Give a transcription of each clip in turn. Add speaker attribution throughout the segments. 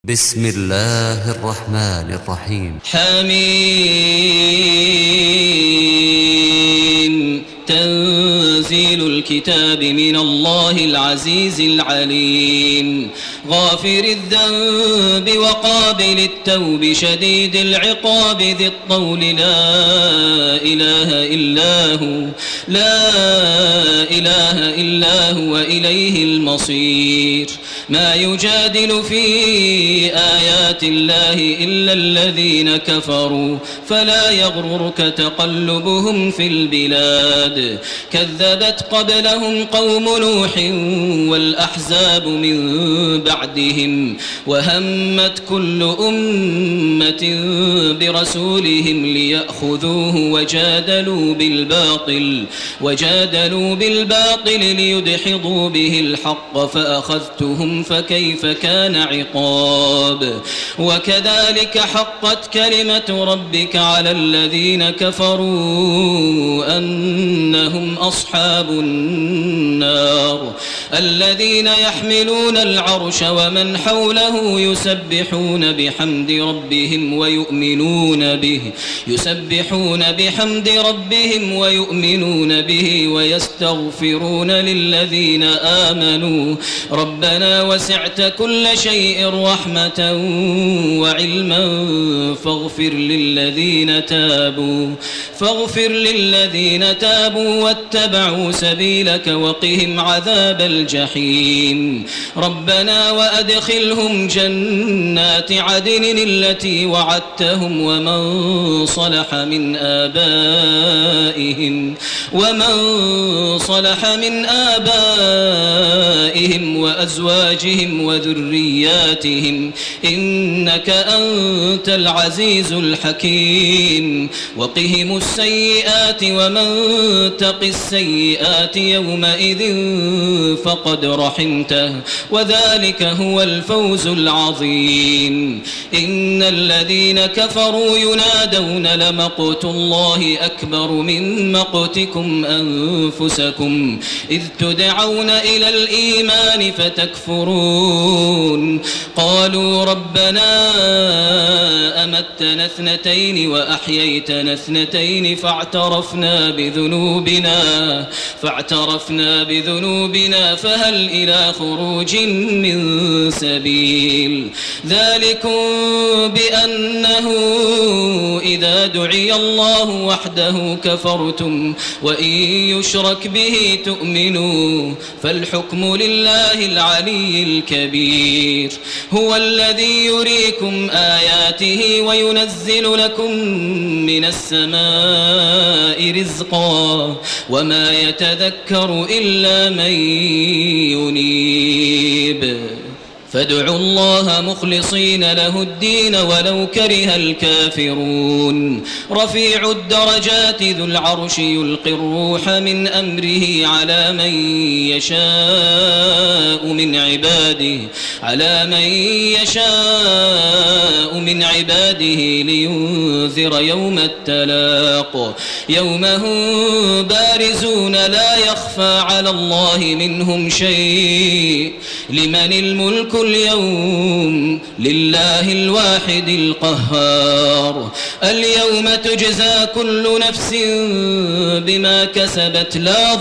Speaker 1: بسم الله الرحمن الرحيم.
Speaker 2: حميم. تنزيل الكتاب من الله العزيز العليم، غافر الذنب وقابل التوب شديد العقاب ذي الطول لا إله إلا هو إليه المصير. ما يجادل في آيات الله إلا الذين كفروا فلا يغررك تقلبهم في البلاد. كذبت قبلهم قوم نوح والأحزاب من بعدهم، وهمت كل أمة برسولهم ليأخذوه وجادلوا بالباطل ليدحضوا به الحق فأخذتهم فكيف كان عقاب. وكذلك حقت كلمة ربك على الذين كفروا أنهم أصحاب النار. الذين يحملون العرش ومن حوله يسبحون بحمد ربهم ويؤمنون به ويستغفرون للذين آمنوا ربنا وسعت كل شيء رحمة وعلما فاغفر للذين تابوا واتبعوا سبيلك وقهم عذاب الجحيم. ربنا وأدخلهم جنات عدن التي وعدتهم ومن صلح من آبائهم وأزواجهم وذرياتهم إنك أنت العزيز الحكيم. وقهم السيئات ومن تق السيئات يومئذ فقد رحمته وذلك هو الفوز العظيم. إن الذين كفروا ينادون لمقت الله أكبر من مقتكم أنفسكم إذ تدعون إلى الإيمان فتكفرون. قالوا ربنا أمتنا اثنتين وأحييتنا اثنتين فاعترفنا بذنوبنا فهل إلى خروج من سبيل. ذلكم بأنه إذا دعي الله وحده كفرتم وإن يشرك به تؤمنوا فالحكم لله العلي الكبير. هو الذي يريكم آياته وينزل لكم من السماء رزقا وما يتذكر إلا من ينيب. فادعوا الله مخلصين له الدين ولو كره الكافرون. رفيع الدرجات ذو العرش يلقي الروح من أمره على من يشاء من عباده لينذر يوم التلاق. يوم هم بارزون لا يخفى على الله منهم شيء. لمن الملك اليوم لله الواحد القهار. اليوم تجزى كل نفس بما كسبت لا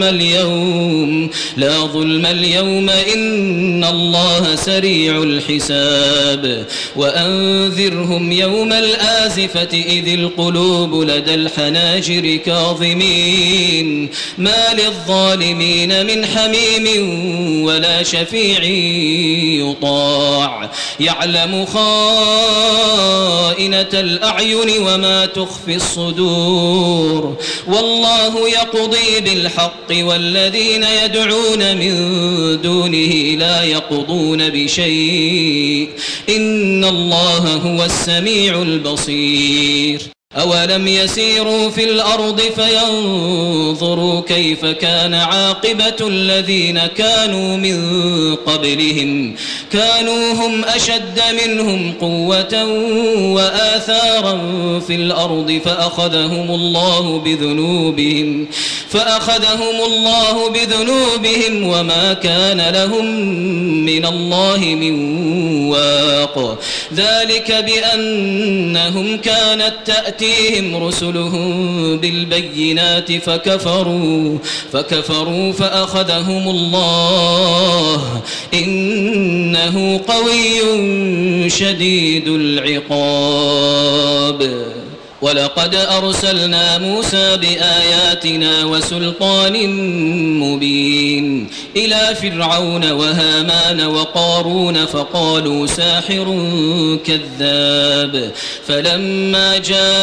Speaker 2: ظلم اليوم إن الله سريع الحساب. وأنذرهم يوم الآزفة إذ القلوب لدى الحناجر كاظمين ما للظالمين من حميم ولا شفيع يطاع. يعلم خائنة الأعين وما تخفي الصدور. والله يقضي بالحق والذين يدعون من دونه لا يقضون بشيء إن الله هو السميع البصير. أولم يسيروا في الأرض فينظروا كيف كان عاقبة الذين كانوا من قبلهم كانوا هم أشد منهم قوة وآثارا في الأرض فأخذهم الله بذنوبهم وما كان لهم من الله من واق ذلك بأنهم كانت تأتيهم رسلهم بالبينات فكفروا فأخذهم الله إنه قوي شديد العقاب ولقد أرسلنا موسى بآياتنا وسلطان مبين إلى فرعون وهامان وقارون فقالوا ساحر كذاب فلما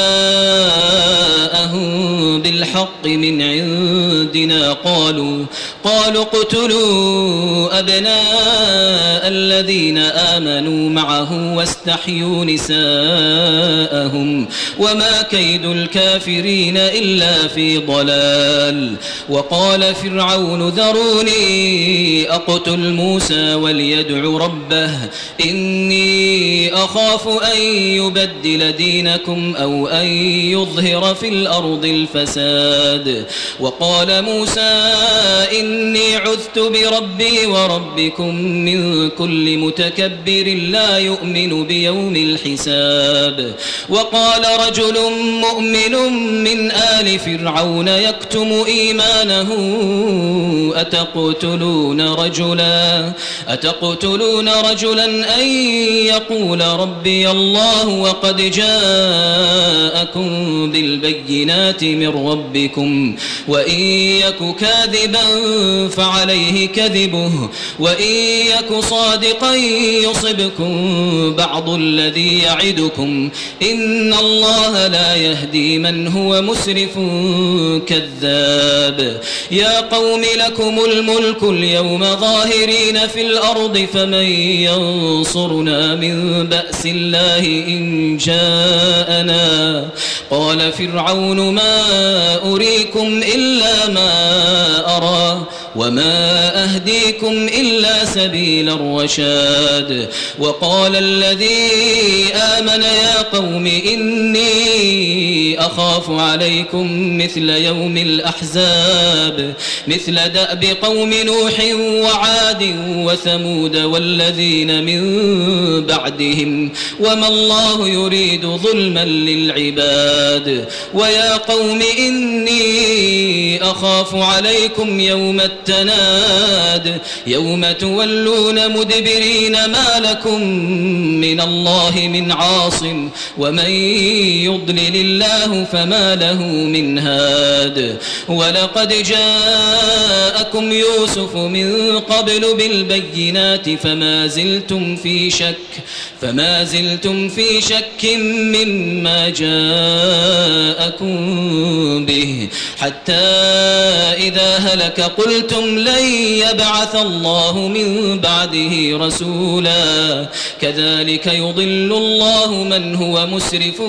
Speaker 2: جاءهم بالحق من عندنا قالوا اقتلوا أبناء الذين آمنوا معه واستحيوا نساءهم وما كيد الكافرين إلا في ضلال وقال فرعون ذروني أقتل موسى وليدع ربه إني أخاف أن يبدل دينكم أو أن يظهر في الأرض الفساد وقال موسى إني عذت بربي وربكم من كل متكبر لا يؤمن بيوم الحساب وقال رجل مؤمن من آل فرعون يكتم إيمانه أتقتلون رجلا أن يقول ربي الله وقد جاءكم بالبينات من ربكم وإن يك كاذبا فعليه كذبه وإن يك صادقا يصبكم بعض الذي يعدكم إن الله لا يهدي من هو مسرف كذاب يا قوم لكم الملك اليوم ظاهرين في الأرض فمن ينصرنا من بأس الله إن جاءنا قال فرعون ما أريكم إلا ما أرى وما أهديكم إلا سبيل الرشاد وقال الذي آمن يا قوم إني أخاف عليكم مثل يوم الأحزاب مثل دأب قوم نوح وعاد وثمود والذين من بعدهم وما الله يريد ظلما للعباد ويا قوم إني أخاف عليكم يوم التناد يوم تولون مدبرين ما لكم من الله من عاصم ومن يضلل الله فما له من هاد ولقد جاءكم يوسف من قبل بالبينات فما زلتم في شك مما جاءكم به حتى إذا هلك قلتم لن يبعث الله من بعده رسولا كذلك يضل الله من هو مسرف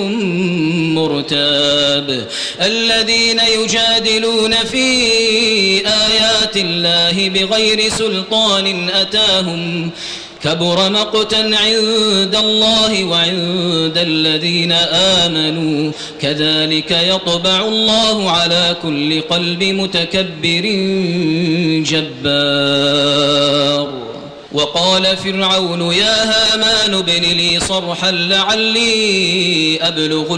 Speaker 2: مرتاب الذين يجادلون في آيات الله بغير سلطان أتاهم كبر مقتا عند الله وعند الذين آمنوا كذلك يطبع الله على كل قلب متكبر جبار وقال فرعون يا هامان ابن لي صرحا لعلي أبلغ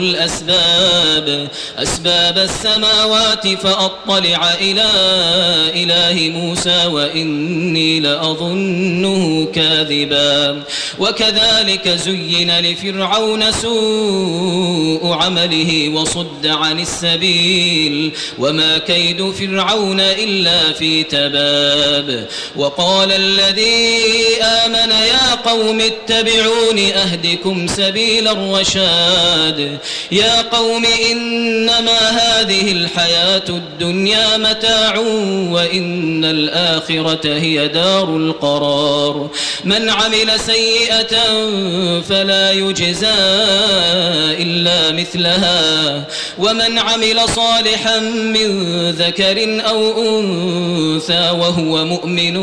Speaker 2: أسباب السماوات فأطلع إلى إله موسى وإني لأظنه كاذبا وكذلك زين لفرعون سوء عمله وصد عن السبيل وما كيد فرعون إلا في تباب وقال الذي آمن يا قوم اتبعون أهدكم سبيل الرشاد يا قوم إنما هذه الحياة الدنيا متاع وإن الآخرة هي دار القرار من عمل سيئة فلا يجزى إلا مثلها ومن عمل صالحا من ذكر أو أنثى وهو مؤمن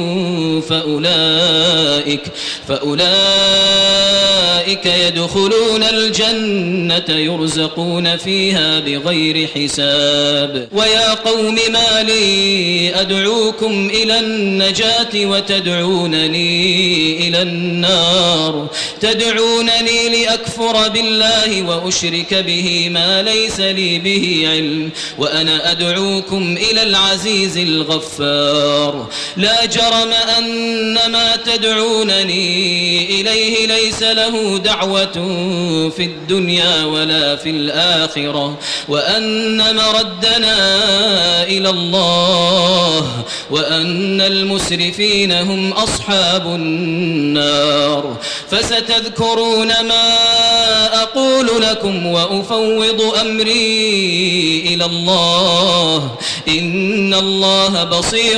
Speaker 2: فأولئك يدخلون الجنة يرزقون فيها بغير حساب ويا قوم ما لي أدعوكم إلى النجاة وتدعونني إلى النار تدعونني لأكفر بالله وأشرك به ما ليس لي به علم وأنا أدعوكم إلى العزيز الغفار لا جرم أن ما تدعونني إليه ليس له دعوة في الدنيا ولا في الآخرة وأن مردنا إلى الله وأن المسرفين هم أصحاب النار فستذكرون ما أقول لكم وأفوض أمري إلى الله إن الله بصير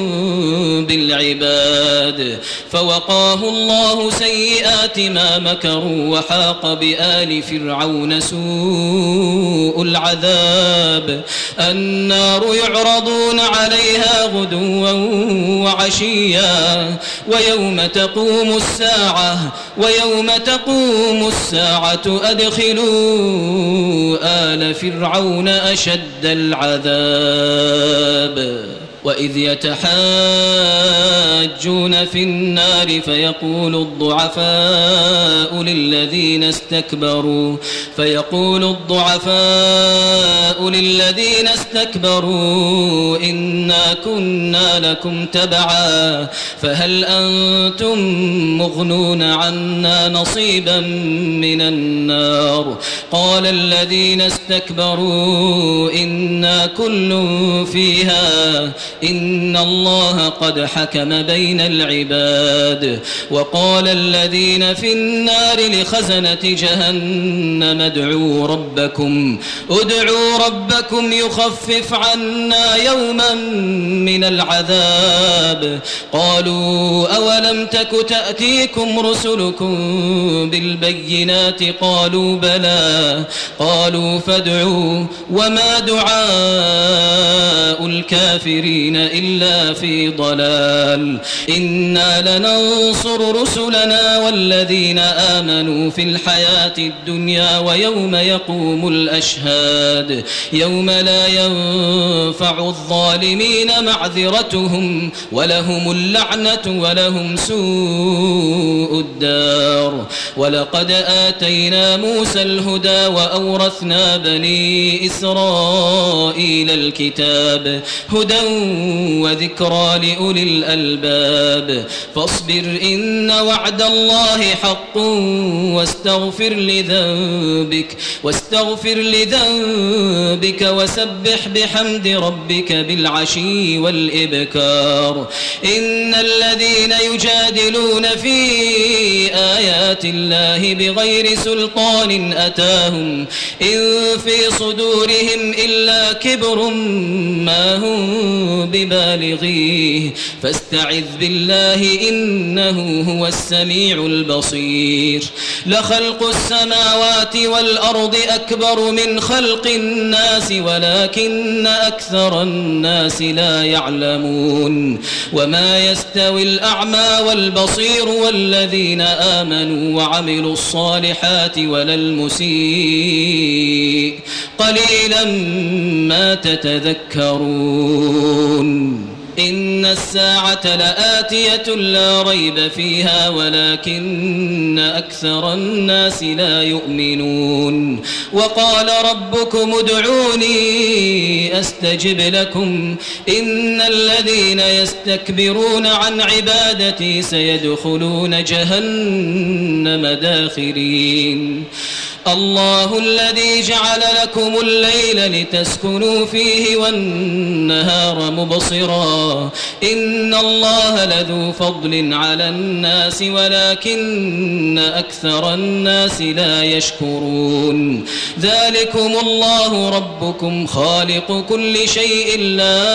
Speaker 2: بالعباد فوقاه الله سيئات ما مكروا وحاق بآل فرعون سوء العذاب النار يعرضون عليها غدوا وعشيا ويوم تقوم الساعة أدخلوا آل فرعون أشد العذاب وإذ يتحاجون في النار فيقول الضعفاء للذين استكبروا إنا كنا لكم تبعا فهل أنتم مغنون عنا نصيبا من النار قال الذين استكبروا إنا كل فيها إن الله قد حكم بين العباد وقال الذين في النار لخزنة جهنم ادعوا ربكم يخفف عنا يوما من العذاب قالوا أولم تك تأتيكم رسلكم بالبينات قالوا بلى قالوا فادعوا وما دعاء الكافرين إلا في ضلال إنا لننصر رسلنا والذين آمنوا في الحياة الدنيا ويوم يقوم الأشهاد يوم لا ينفع الظالمين معذرتهم ولهم اللعنة ولهم سوء الدار ولقد آتينا موسى الهدى وأورثنا بني إسرائيل الكتاب هدى وذكرى لأولي الألباب فاصبر إن وعد الله حق واستغفر لذنبك وسبح بحمد ربك بالعشي والإبكار إن الذين يجادلون في آيات الله بغير سلطان أتاهم إن في صدورهم إلا كبر ما هم ببالغيه فاستعذ بالله إنه هو السميع البصير لخلق السماوات والأرض أكبر من خلق الناس ولكن أكثر الناس لا يعلمون وما يستوي الأعمى والبصير والذين آمنوا وعملوا الصالحات ولا المسيء قليلا ما تتذكرون إن الساعة لآتية لا ريب فيها ولكن أكثر الناس لا يؤمنون وقال ربكم ادعوني أستجب لكم إن الذين يستكبرون عن عبادتي سيدخلون جهنم داخرين الله الذي جعل لكم الليل لتسكنوا فيه والنهار مبصرا إن الله لذو فضل على الناس ولكن أكثر الناس لا يشكرون ذلكم الله ربكم خالق كل شيء لا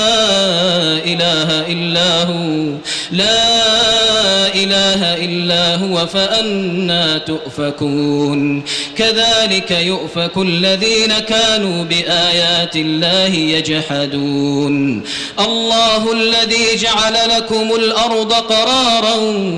Speaker 2: إله إلا هو فأنى تؤفكون كذلك يؤفك الذين كانوا بآيات الله يجحدون الله الذي جعل لكم الأرض قرارا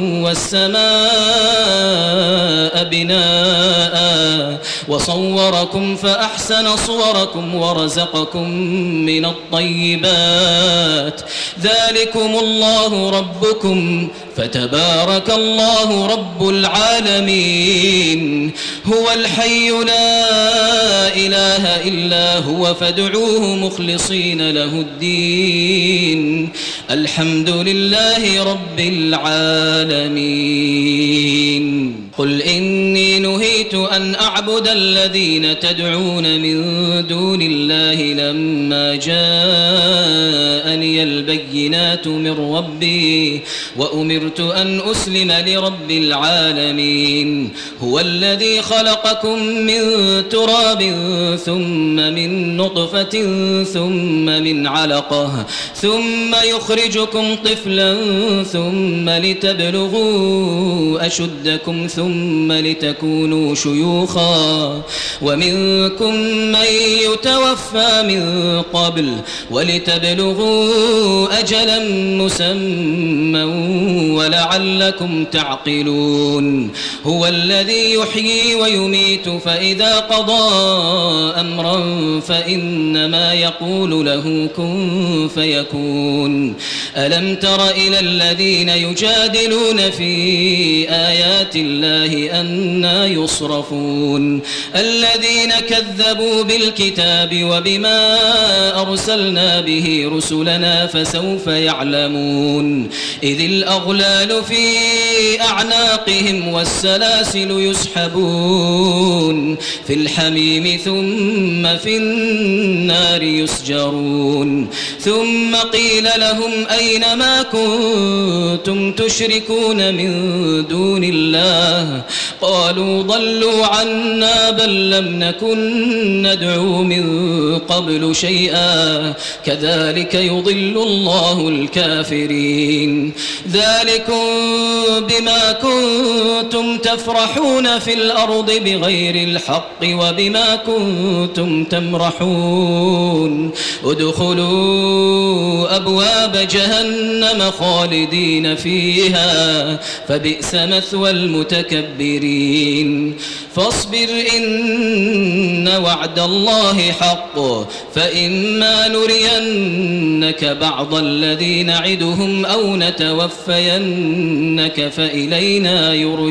Speaker 2: والسماء بناء وصوركم فأحسن صوركم ورزقكم من الطيبات ذلكم الله ربكم فتبارك الله رب العالمين هو الحي لا إله إلا هو فادعوه مخلصين له الدين الحمد لله رب العالمين قل إني نهيت أن أعبد الذين تدعون من دون الله لما جاءني البينات من ربي وأمرت أن أسلم لرب العالمين هو الذي خلقكم من تراب ثم من نطفة ثم من علقة ثم يخرجكم طفلا ثم لتبلغوا أشدكم ثم لتكونوا شيوخا ومنكم من يتوفى من قبل ولتبلغوا أجلا مسمى ولعلكم تعقلون هو الذي يحيي ويميت فإذا قضى أمرا فإنما يقول له كن فيكون ألم تر إلى الذين يجادلون في آيات الله أنى يصرفون الذين كذبوا بالكتاب وبما أرسلنا به رسلنا فسوف يعلمون إذ الأغلال في أعناقهم والسلاسل يسحبون في الحميم ثم في النار يسجرون ثم قيل لهم أين ما كنتم تشركون من دون الله قالوا ضلوا عنا بل لم نكن ندعو من قبل شيئا كذلك يضل الله الكافرين ذلكم بما كنتم تفرحون في الأرض بغير الحق وبما كنتم تمرحون ادخلوا أبواب جهنم خالدين فيها فبئس مثوى المتكبرين فاصبر إن وعد الله حق فإما نرينك بعض الذي نعدهم أو نتوفينك فإلينا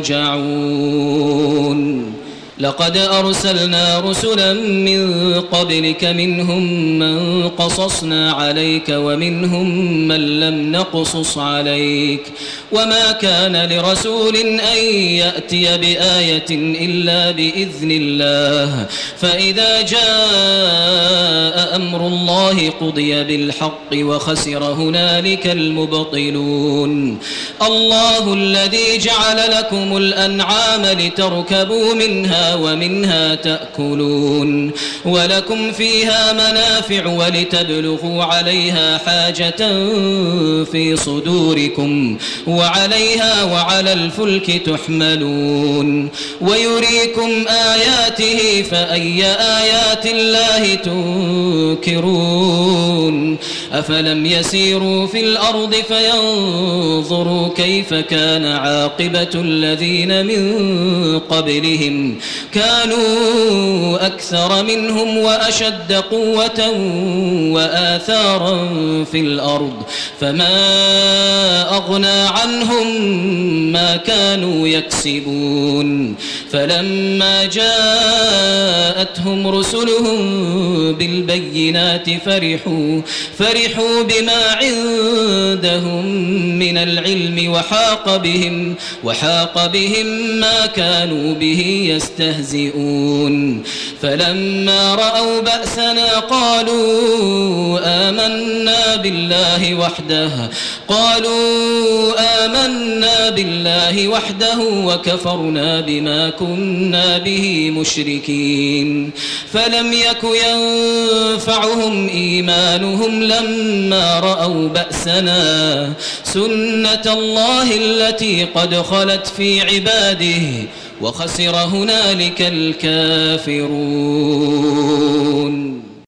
Speaker 2: يرجعون لقد أرسلنا رسلا من قبلك منهم من قصصنا عليك ومنهم من لم نقصص عليك وما كان لرسول أن يأتي بآية إلا بإذن الله فإذا جاء أمر الله قضي بالحق وخسر هنالك المبطلون الله الذي جعل لكم الأنعام لتركبوا منها ومنها تأكلون ولكم فيها منافع ولتبلغوا عليها حاجة في صدوركم وعليها وعلى الفلك تحملون ويريكم آياته فأي آيات الله تنكرون أفلم يسيروا في الأرض فينظروا كيف كان عاقبة الذين من قبلهم كانوا أكثر منهم وأشد قوة وآثارا في الأرض فما أغنى عنهم ما كانوا يكسبون فلما جاءتهم رسلهم بالبينات فرحوا بما عندهم من العلم وحاق بهم ما كانوا به يستهزئون يستهزئون فلما رأوا بأسنا قالوا آمنا بالله وحده وكفرنا بما كنا به مشركين فلم يك ينفعهم إيمانهم لما رأوا بأسنا سنة الله التي قد خلت في عباده وخسر هنالك الكافرون.